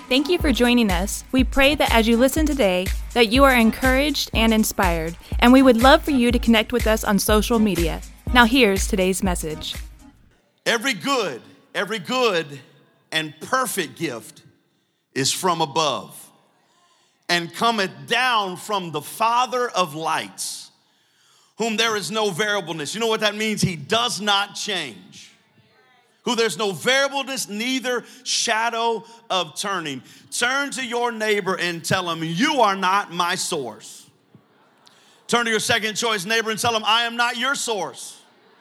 Thank you for joining us. We pray that as you listen today, that you are encouraged and inspired, and we would love for you to connect with us on social media. Now here's today's message. Every good and perfect gift is from above and cometh down from the Father of lights, whom there is no variableness. You know what that means? He does not change. Who there's no variableness, neither shadow of turning. Turn to your neighbor and tell him, you are not my source. Turn to your second choice neighbor and tell him, I am not your source.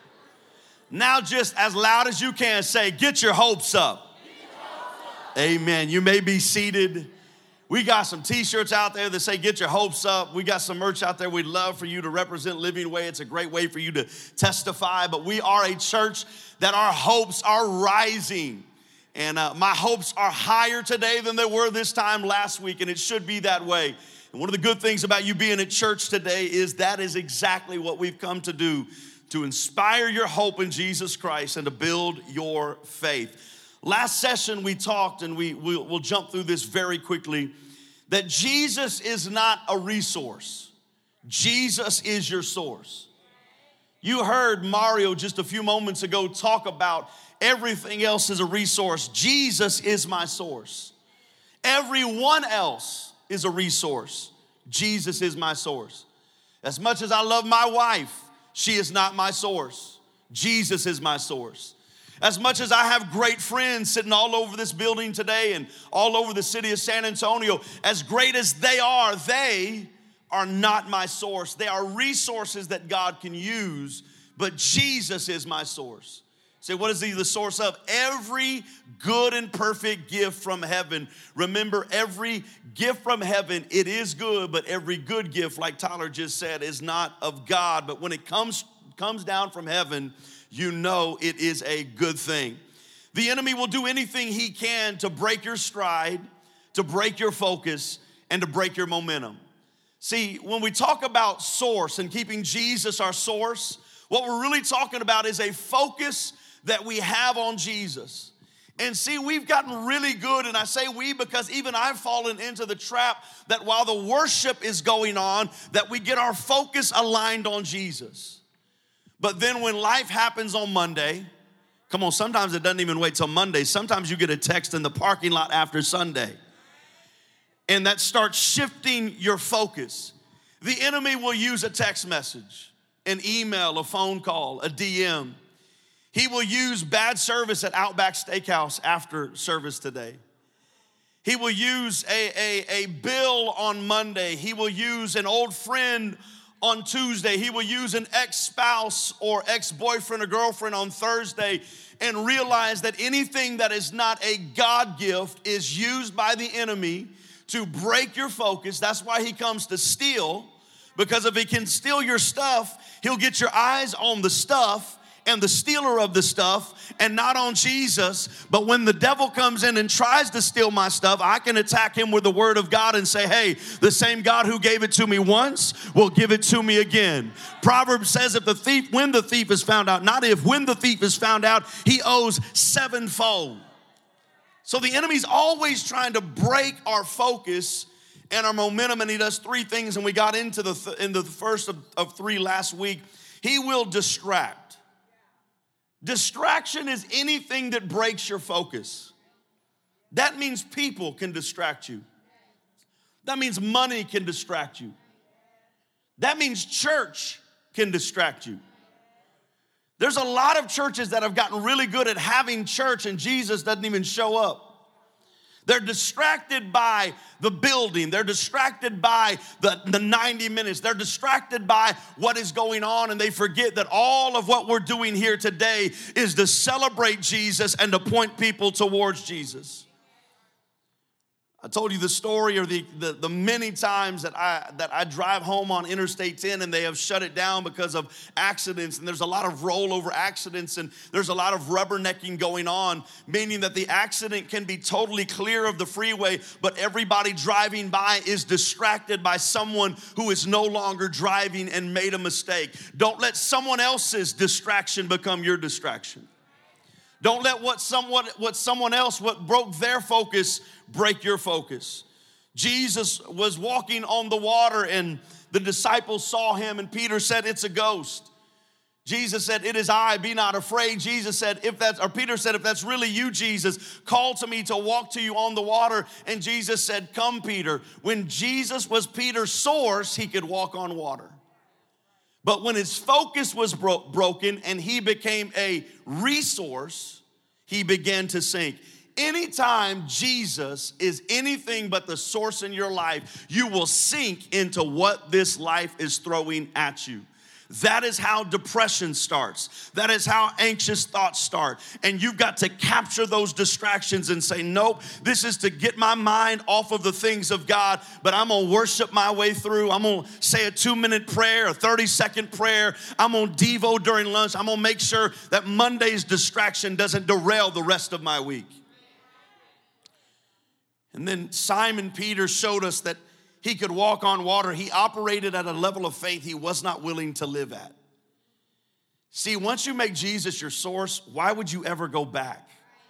Now just as loud as you can say, get your hopes up. Amen. You may be seated. We got some t-shirts out there that say, get your hopes up. We got some merch out there. We'd love for you to represent Living Way. It's a great way for you to testify. But we are a church that our hopes are rising. And my hopes are higher today than they were this time last week. And it should be that way. And one of the good things about you being at church today is that is exactly what we've come to do, to inspire your hope in Jesus Christ and to build your faith. Last session we talked, and we'll jump through this very quickly, that Jesus is not a resource. Jesus is your source. You heard Mario just a few moments ago talk about everything else is a resource. Jesus is my source. Everyone else is a resource. Jesus is my source. As much as I love my wife, she is not my source. Jesus is my source. As much as I have great friends sitting all over this building today and all over the city of San Antonio, as great as they are not my source. They are resources that God can use, but Jesus is my source. Say, what is he the source of? Every good and perfect gift from heaven. Remember, every gift from heaven, it is good, but every good gift, like Tyler just said, is not of God. But when it comes down from heaven, you know it is a good thing. The enemy will do anything he can to break your stride, to break your focus, and to break your momentum. See, when we talk about source and keeping Jesus our source, what we're really talking about is a focus that we have on Jesus. And see, we've gotten really good, and I say we because even I've fallen into the trap that while the worship is going on, that we get our focus aligned on Jesus. But then when life happens on Monday, come on, sometimes it doesn't even wait till Monday. Sometimes you get a text in the parking lot after Sunday. And that starts shifting your focus. The enemy will use a text message, an email, a phone call, a DM. He will use bad service at Outback Steakhouse after service today. He will use a bill on Monday. He will use an old friend on Tuesday. He will use an ex-spouse or ex-boyfriend or girlfriend on Thursday and realize that anything that is not a God gift is used by the enemy to break your focus. That's why he comes to steal, because if he can steal your stuff, he'll get your eyes on the stuff and the stealer of the stuff and not on Jesus. But when the devil comes in and tries to steal my stuff, I can attack him with the word of God and say, hey, the same God who gave it to me once will give it to me again. Proverbs says when the thief is found out, not if, when the thief is found out, he owes sevenfold. So the enemy's always trying to break our focus and our momentum, and he does three things, and we got into the first of three last week. He will distract. Distraction is anything that breaks your focus. That means people can distract you. That means money can distract you. That means church can distract you. There's a lot of churches that have gotten really good at having church and Jesus doesn't even show up. They're distracted by the building. They're distracted by the 90 minutes. They're distracted by what is going on, and they forget that all of what we're doing here today is to celebrate Jesus and to point people towards Jesus. I told you the story or the many times that I drive home on Interstate 10 and they have shut it down because of accidents, and there's a lot of rollover accidents and there's a lot of rubbernecking going on, meaning that the accident can be totally clear of the freeway, but everybody driving by is distracted by someone who is no longer driving and made a mistake. Don't let someone else's distraction become your distraction. Don't let what broke their focus break your focus. Jesus was walking on the water and the disciples saw him, and Peter said, "It's a ghost." Jesus said, "It is I, be not afraid." Peter said, "If that's really you, Jesus, call to me to walk to you on the water." And Jesus said, "Come, Peter." When Jesus was Peter's source, he could walk on water. But when his focus was broken and he became a resource, he began to sink. Anytime Jesus is anything but the source in your life, you will sink into what this life is throwing at you. That is how depression starts. That is how anxious thoughts start. And you've got to capture those distractions and say, nope, this is to get my mind off of the things of God, but I'm going to worship my way through. I'm going to say a 2-minute prayer, a 30-second prayer. I'm going to Devo during lunch. I'm going to make sure that Monday's distraction doesn't derail the rest of my week. And then Simon Peter showed us that he could walk on water. He operated at a level of faith he was not willing to live at. See, once you make Jesus your source, why would you ever go back?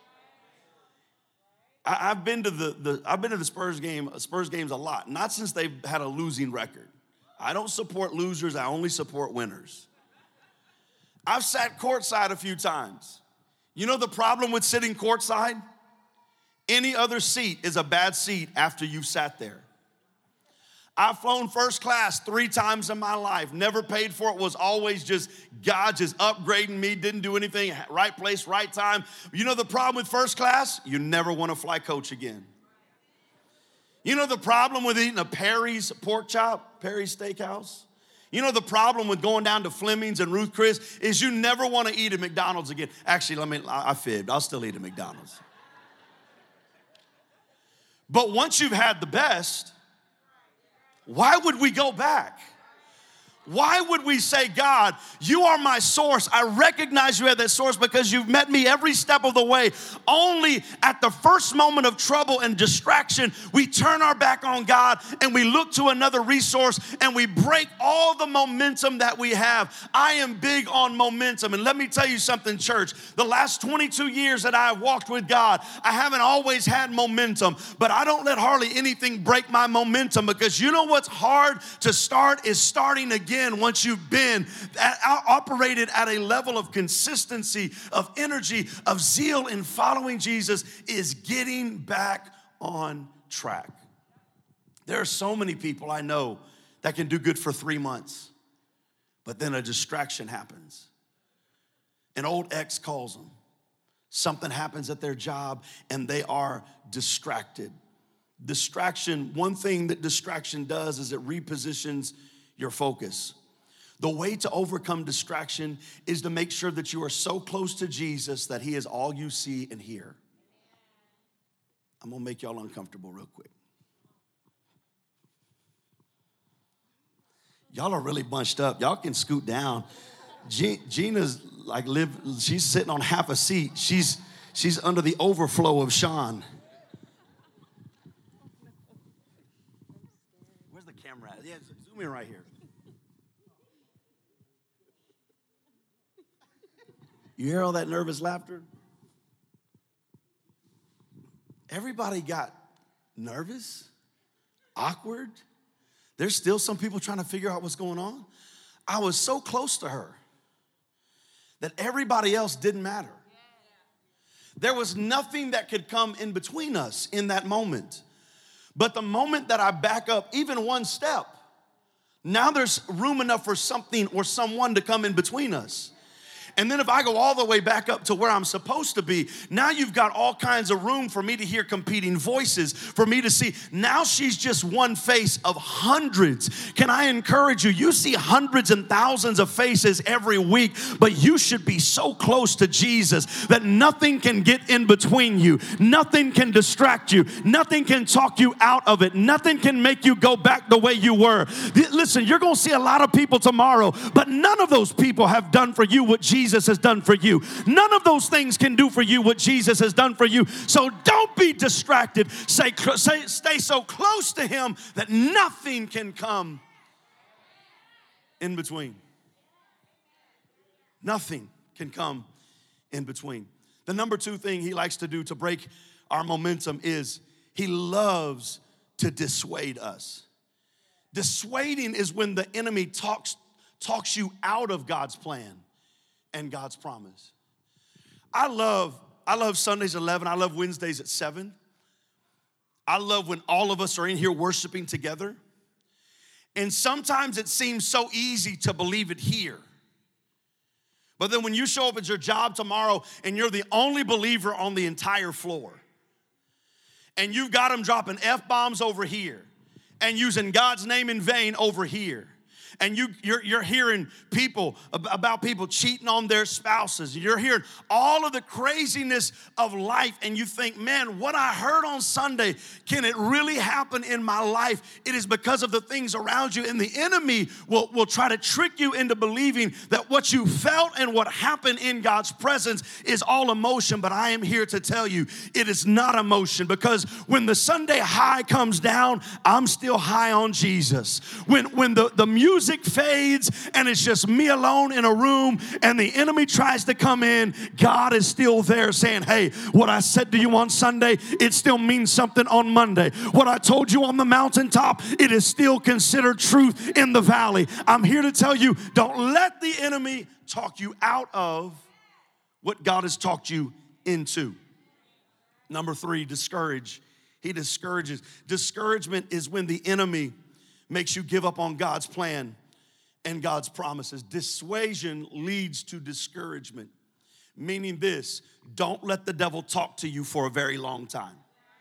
I've been to the Spurs games a lot, not since they've had a losing record. I don't support losers, I only support winners. I've sat courtside a few times. You know the problem with sitting courtside? Any other seat is a bad seat after you've sat there. I've flown first class 3 times in my life, never paid for it, was always just God just upgrading me, didn't do anything, right place, right time. You know the problem with first class? You never want to fly coach again. You know the problem with eating a Perry's pork chop, Perry's Steakhouse? You know the problem with going down to Fleming's and Ruth Chris is you never want to eat at McDonald's again. Actually, I fibbed. I'll still eat at McDonald's. But once you've had the best, why would we go back? Why would we say, God, you are my source. I recognize you as that source because you've met me every step of the way. Only at the first moment of trouble and distraction, we turn our back on God and we look to another resource and we break all the momentum that we have. I am big on momentum. And let me tell you something, church. The last 22 years that I have walked with God, I haven't always had momentum, but I don't let hardly anything break my momentum because you know what's hard to start is starting again. Once you've been operated at a level of consistency, of energy, of zeal in following Jesus, is getting back on track. There are so many people I know that can do good for 3 months, but then a distraction happens. An old ex calls them. Something happens at their job and they are distracted. Distraction, one thing that distraction does is it repositions your focus. The way to overcome distraction is to make sure that you are so close to Jesus that he is all you see and hear. I'm gonna make y'all uncomfortable real quick. Y'all are really bunched up. Y'all can scoot down. Gina's she's sitting on half a seat. She's under the overflow of Sean. Where's the camera at? Yeah, zoom in right here. You hear all that nervous laughter? Everybody got nervous, awkward. There's still some people trying to figure out what's going on. I was so close to her that everybody else didn't matter. There was nothing that could come in between us in that moment. But the moment that I back up even one step, now there's room enough for something or someone to come in between us. And then if I go all the way back up to where I'm supposed to be, now you've got all kinds of room for me to hear competing voices, for me to see. Now she's just one face of hundreds. Can I encourage you? You see hundreds and thousands of faces every week, but you should be so close to Jesus that nothing can get in between you. Nothing can distract you. Nothing can talk you out of it. Nothing can make you go back the way you were. Listen, you're going to see a lot of people tomorrow, but none of those people have done for you what Jesus has done for you. None of those things can do for you what Jesus has done for you. So don't be distracted. Stay so close to him that nothing can come in between. Nothing can come in between. The number two thing he likes to do to break our momentum is he loves to dissuade us. Dissuading is when the enemy talks you out of God's plan and God's promise. I love Sundays at 11. I love Wednesdays at 7. I love when all of us are in here worshiping together. And sometimes it seems so easy to believe it here. But then when you show up at your job tomorrow and you're the only believer on the entire floor, and you've got them dropping F-bombs over here and using God's name in vain over here, and you're hearing about people cheating on their spouses. You're hearing all of the craziness of life, and you think, man, what I heard on Sunday, can it really happen in my life? It is because of the things around you, and the enemy will try to trick you into believing that what you felt and what happened in God's presence is all emotion. But I am here to tell you, it is not emotion, because when the Sunday high comes down, I'm still high on Jesus. When the music fades and it's just me alone in a room and the enemy tries to come in, God is still there saying, hey, what I said to you on Sunday, it still means something on Monday. What I told you on the mountaintop, it is still considered truth in the valley. I'm here to tell you, don't let the enemy talk you out of what God has talked you into. Number 3, discourage. He discourages. Discouragement is when the enemy makes you give up on God's plan and God's promises. Dissuasion leads to discouragement, meaning this: don't let the devil talk to you for a very long time.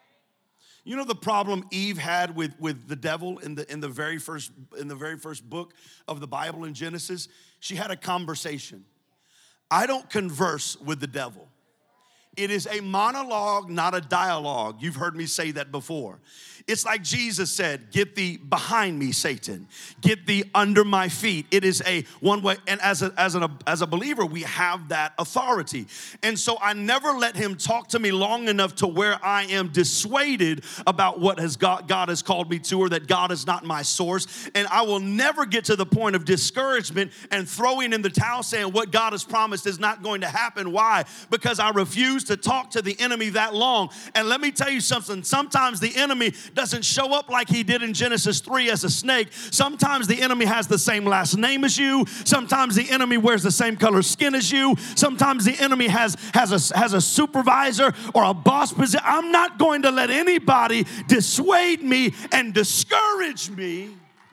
You know the problem Eve had with the devil in the very first book of the Bible in Genesis? She had a conversation. I don't converse with the devil. It is a monologue, not a dialogue. You've heard me say that before. It's like Jesus said, get thee behind me, Satan. Get thee under my feet. It is a one way, and as a believer, we have that authority. And so I never let him talk to me long enough to where I am dissuaded about what God has called me to, or that God is not my source. And I will never get to the point of discouragement and throwing in the towel saying what God has promised is not going to happen. Why? Because I refuse to talk to the enemy that long. And let me tell you something. Sometimes the enemy doesn't show up like he did in Genesis 3 as a snake. Sometimes the enemy has the same last name as you. Sometimes the enemy wears the same color skin as you. Sometimes the enemy has a supervisor or a boss position. I'm not going to let anybody dissuade me and discourage me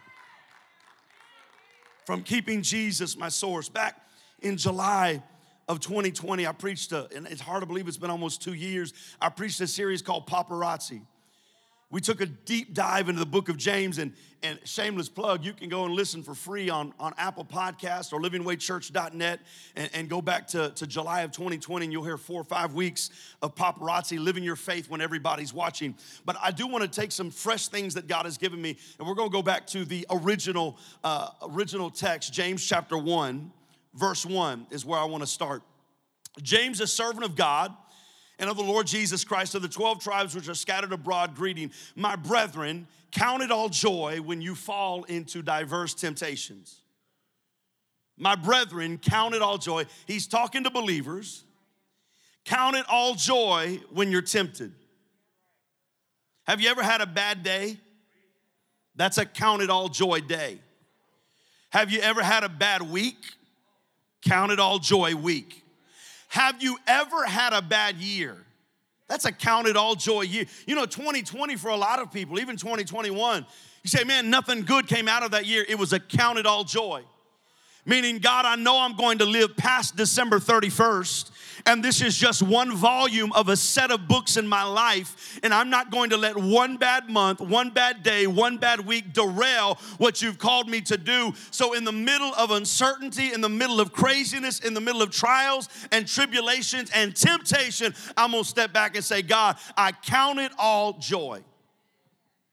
from keeping Jesus my source. Back in July of 2020, I preached, and it's hard to believe it's been almost 2 years, I preached a series called Paparazzi. We took a deep dive into the book of James, and shameless plug, you can go and listen for free on Apple Podcasts or livingwaychurch.net and go back to July of 2020, and you'll hear 4 or 5 weeks of Paparazzi, living your faith when everybody's watching. But I do want to take some fresh things that God has given me, and we're going to go back to the original text. James chapter 1, verse 1 is where I want to start. James, a servant of God and of the Lord Jesus Christ, of the 12 tribes which are scattered abroad, greeting. My brethren, count it all joy when you fall into diverse temptations. My brethren, count it all joy. He's talking to believers. Count it all joy when you're tempted. Have you ever had a bad day? That's a count it all joy day. Have you ever had a bad week? Count it all joy week. Have you ever had a bad year? That's a count it all joy year. You know, 2020 for a lot of people, even 2021, you say, man, nothing good came out of that year. It was a count it all joy. Meaning, God, I know I'm going to live past December 31st, and this is just one volume of a set of books in my life, and I'm not going to let one bad month, one bad day, one bad week derail what you've called me to do. So in the middle of uncertainty, in the middle of craziness, in the middle of trials and tribulations and temptation, I'm going to step back and say, God, I count it all joy.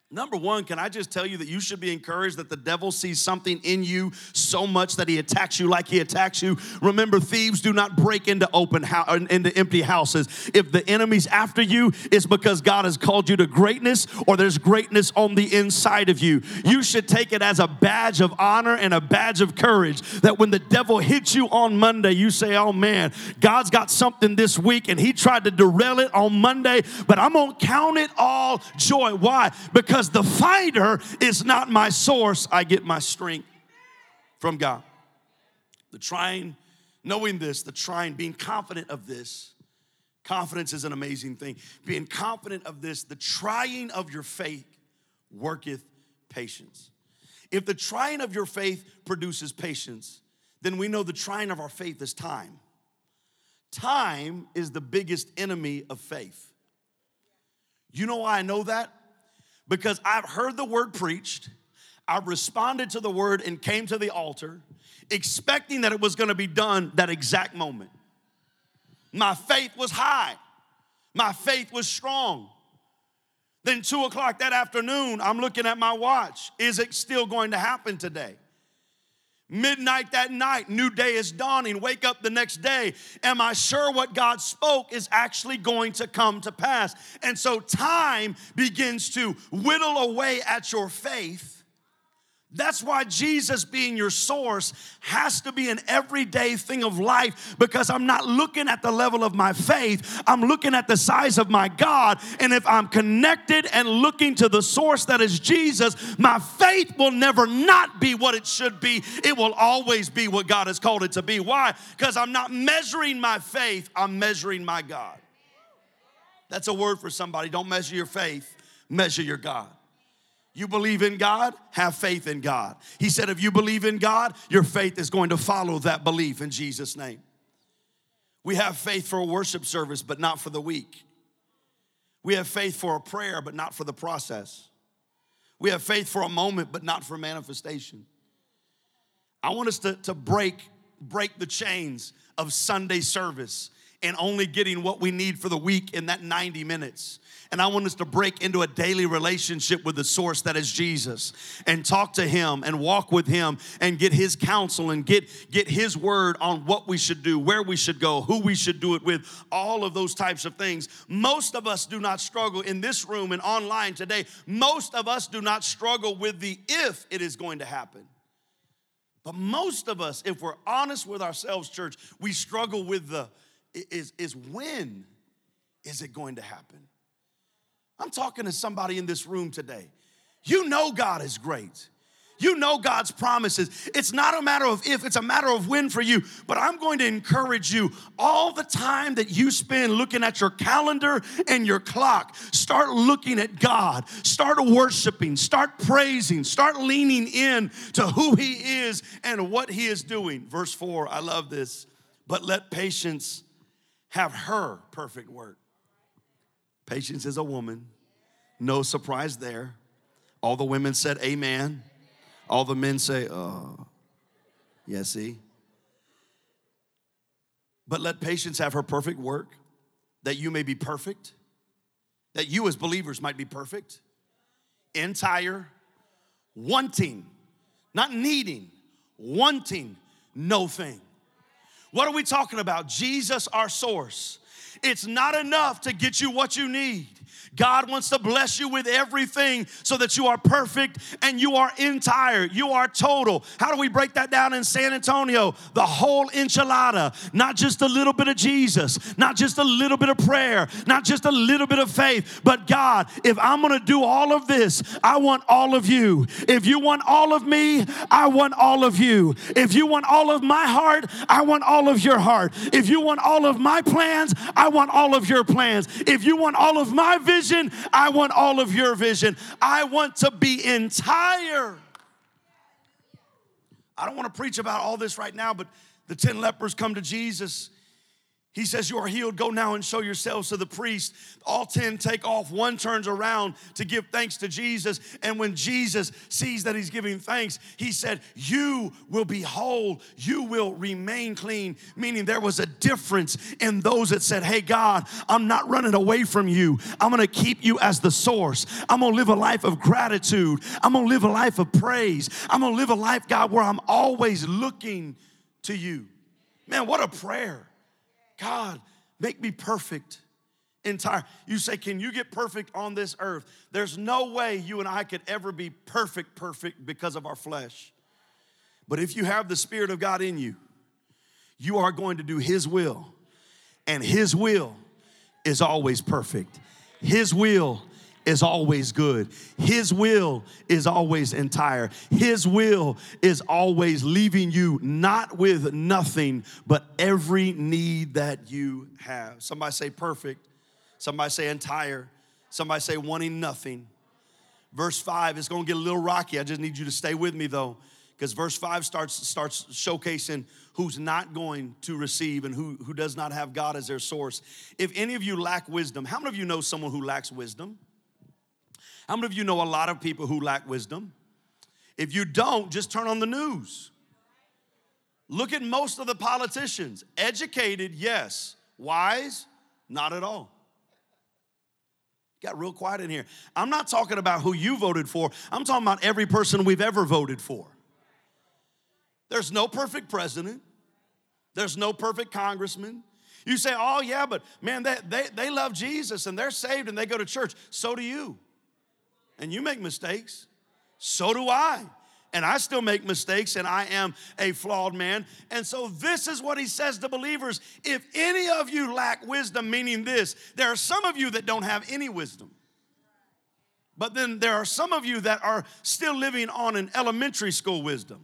Number one, can I just tell you that you should be encouraged that the devil sees something in you so much that he attacks you like he attacks you. Remember, thieves do not break into into empty houses. If the enemy's after you, it's because God has called you to greatness, or there's greatness on the inside of you. You should take it as a badge of honor and a badge of courage that when the devil hits you on Monday, you say, oh man, God's got something this week and he tried to derail it on Monday, but I'm going to count it all joy. Why? Because the fighter is not my source. I get my strength from God. The trying, knowing this, the trying, being confident of this. Confidence is an amazing thing. Being confident of this, the trying of your faith worketh patience. If the trying of your faith produces patience, then we know the trying of our faith is time. Time is the biggest enemy of faith. You know why I know that? Because I've heard the word preached, I responded to the word and came to the altar expecting that it was going to be done that exact moment. My faith was high. My faith was strong. Then 2 o'clock that afternoon, I'm looking at my watch. Is it still going to happen today? Midnight that night, new day is dawning. Wake up the next day. Am I sure what God spoke is actually going to come to pass? And so time begins to whittle away at your faith. That's why Jesus being your source has to be an everyday thing of life, because I'm not looking at the level of my faith. I'm looking at the size of my God. And if I'm connected and looking to the source that is Jesus, my faith will never not be what it should be. It will always be what God has called it to be. Why? Because I'm not measuring my faith, I'm measuring my God. That's a word for somebody. Don't measure your faith, measure your God. You believe in God, have faith in God. He said if you believe in God, your faith is going to follow that belief in Jesus' name. We have faith for a worship service, but not for the week. We have faith for a prayer, but not for the process. We have faith for a moment, but not for manifestation. I want us to break the chains of Sunday service and only getting what we need for the week in that 90 minutes. And I want us to break into a daily relationship with the source that is Jesus and talk to him and walk with him and get his counsel and get his word on what we should do, where we should go, who we should do it with, all of those types of things. Most of us do not struggle in this room and online today. Most of us do not struggle with the if it is going to happen. But most of us, if we're honest with ourselves, church, we struggle with the is when is it going to happen? I'm talking to somebody in this room today. You know God is great. You know God's promises. It's not a matter of if, it's a matter of when for you. But I'm going to encourage you, all the time that you spend looking at your calendar and your clock, start looking at God. Start worshiping. Start praising. Start leaning in to who he is and what he is doing. Verse 4, I love this. But let patience have her perfect work. Patience is a woman. No surprise there. All the women said amen. All the men say, oh, yeah, see? But let patience have her perfect work, that you may be perfect, that you as believers might be perfect, entire, wanting, not needing, wanting no thing. What are we talking about? Jesus, our source. It's not enough to get you what you need. God wants to bless you with everything so that you are perfect and you are entire. You are total. How do we break that down in San Antonio? The whole enchilada, not just a little bit of Jesus, not just a little bit of prayer, not just a little bit of faith, but God, if I'm going to do all of this, I want all of you. If you want all of me, I want all of you. If you want all of my heart, I want all of your heart. If you want all of my plans, I want all of your plans. If you want all of my vision, I want all of your vision. I want to be entire. I don't want to preach about all this right now, but the 10 lepers come to Jesus. He says, you are healed. Go now and show yourselves to the priest. All 10 take off. One turns around to give thanks to Jesus. And when Jesus sees that he's giving thanks, he said, you will be whole. You will remain clean. Meaning there was a difference in those that said, hey, God, I'm not running away from you. I'm going to keep you as the source. I'm going to live a life of gratitude. I'm going to live a life of praise. I'm going to live a life, God, where I'm always looking to you. Man, what a prayer. God, make me perfect, entire. You say, can you get perfect on this earth? There's no way you and I could ever be perfect because of our flesh. But if you have the Spirit of God in you, you are going to do His will. And His will is always perfect. His will is always good. His will is always entire. His will is always leaving you not with nothing, but every need that you have. Somebody say perfect. Somebody say entire. Somebody say wanting nothing. Verse 5 is going to get a little rocky. I just need you to stay with me though, because verse 5 starts showcasing who's not going to receive and who does not have God as their source. If any of you lack wisdom, how many of you know someone who lacks wisdom? How many of you know a lot of people who lack wisdom? If you don't, just turn on the news. Look at most of the politicians. Educated, yes. Wise, not at all. Got real quiet in here. I'm not talking about who you voted for. I'm talking about every person we've ever voted for. There's no perfect president. There's no perfect congressman. You say, oh yeah, but man, they love Jesus and they're saved and they go to church. So do you. And you make mistakes. So do I. And I still make mistakes, and I am a flawed man. And so this is what he says to believers. If any of you lack wisdom, meaning this, there are some of you that don't have any wisdom. But then there are some of you that are still living on an elementary school wisdom.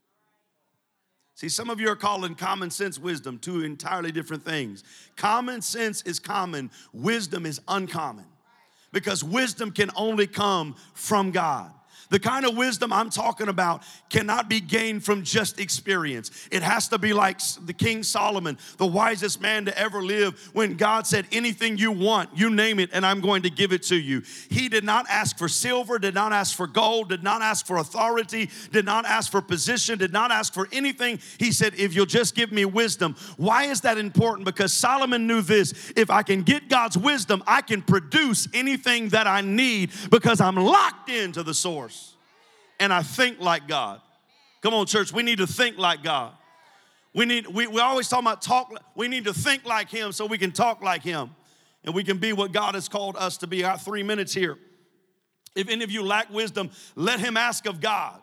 See, some of you are calling common sense wisdom, two entirely different things. Common sense is common. Wisdom is uncommon. Because wisdom can only come from God. The kind of wisdom I'm talking about cannot be gained from just experience. It has to be like the King Solomon, the wisest man to ever live, when God said, anything you want, you name it, and I'm going to give it to you. He did not ask for silver, did not ask for gold, did not ask for authority, did not ask for position, did not ask for anything. He said, if you'll just give me wisdom. Why is that important? Because Solomon knew this. If I can get God's wisdom, I can produce anything that I need because I'm locked into the source. And I think like God. Come on, church, we need to think like God. We always talk about talk. We need to think like Him so we can talk like Him. And we can be what God has called us to be. Our 3 minutes here. If any of you lack wisdom, let him ask of God.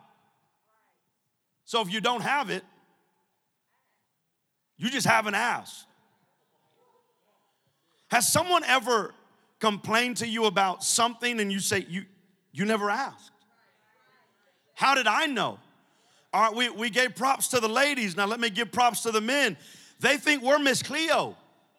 So if you don't have it, you just haven't asked. Has someone ever complained to you about something and you say, you never asked? How did I know? All right, we gave props to the ladies. Now let me give props to the men. They think we're Miss Cleo.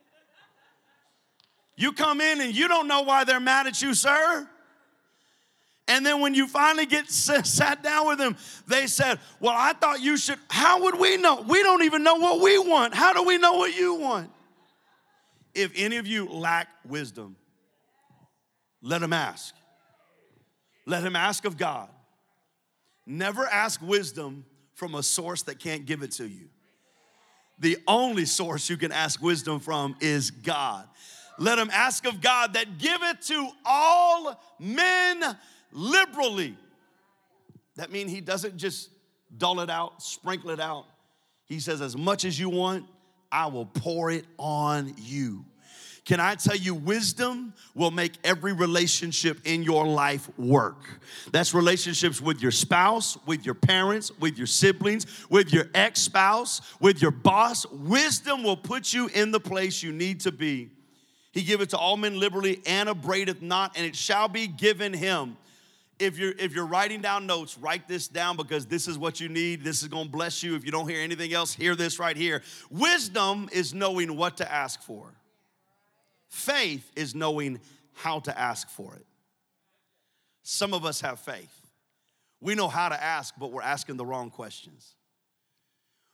You come in and you don't know why they're mad at you, sir. And then when you finally get sat down with them, they said, well, I thought you should. How would we know? We don't even know what we want. How do we know what you want? If any of you lack wisdom, let him ask. Let him ask of God. Never ask wisdom from a source that can't give it to you. The only source you can ask wisdom from is God. Let him ask of God that giveth to all men liberally. That means he doesn't just dull it out, sprinkle it out. He says, as much as you want, I will pour it on you. Can I tell you, wisdom will make every relationship in your life work. That's relationships with your spouse, with your parents, with your siblings, with your ex-spouse, with your boss. Wisdom will put you in the place you need to be. He giveth to all men liberally and upbraideth not, and it shall be given him. If you're writing down notes, write this down because this is what you need. This is going to bless you. If you don't hear anything else, hear this right here. Wisdom is knowing what to ask for. Faith is knowing how to ask for it. Some of us have faith. We know how to ask, but we're asking the wrong questions.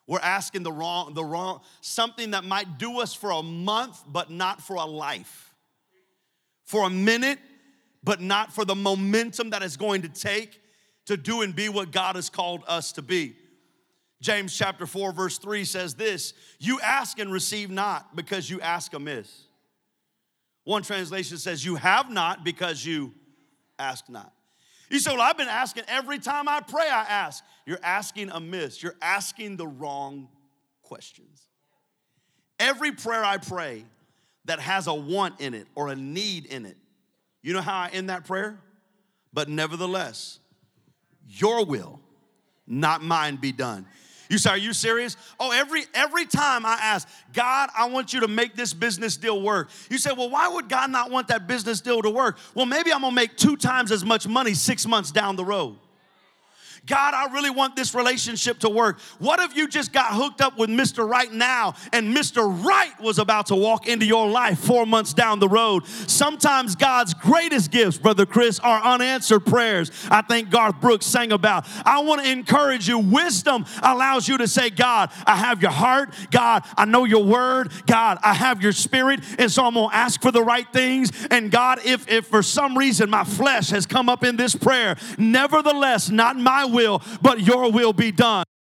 We're asking the wrong, something that might do us for a month, but not for a life. For a minute, but not for the momentum that it's going to take to do and be what God has called us to be. James chapter 4, verse 3 says this, you ask and receive not because you ask amiss. One translation says, you have not because you ask not. You say, well, I've been asking every time I pray, I ask. You're asking amiss. You're asking the wrong questions. Every prayer I pray that has a want in it or a need in it, you know how I end that prayer? But nevertheless, your will, not mine, be done. You say, are you serious? Oh, every time I ask, God, I want you to make this business deal work. You say, well, why would God not want that business deal to work? Well, maybe I'm going to make 2 times as much money 6 months down the road. God, I really want this relationship to work. What if you just got hooked up with Mr. Right now and Mr. Right was about to walk into your life 4 months down the road? Sometimes God's greatest gifts, Brother Chris, are unanswered prayers. I think Garth Brooks sang about. I want to encourage you. Wisdom allows you to say, God, I have your heart. God, I know your word. God, I have your spirit. And so I'm going to ask for the right things. And God, if for some reason my flesh has come up in this prayer, nevertheless, not my will, but your will be done.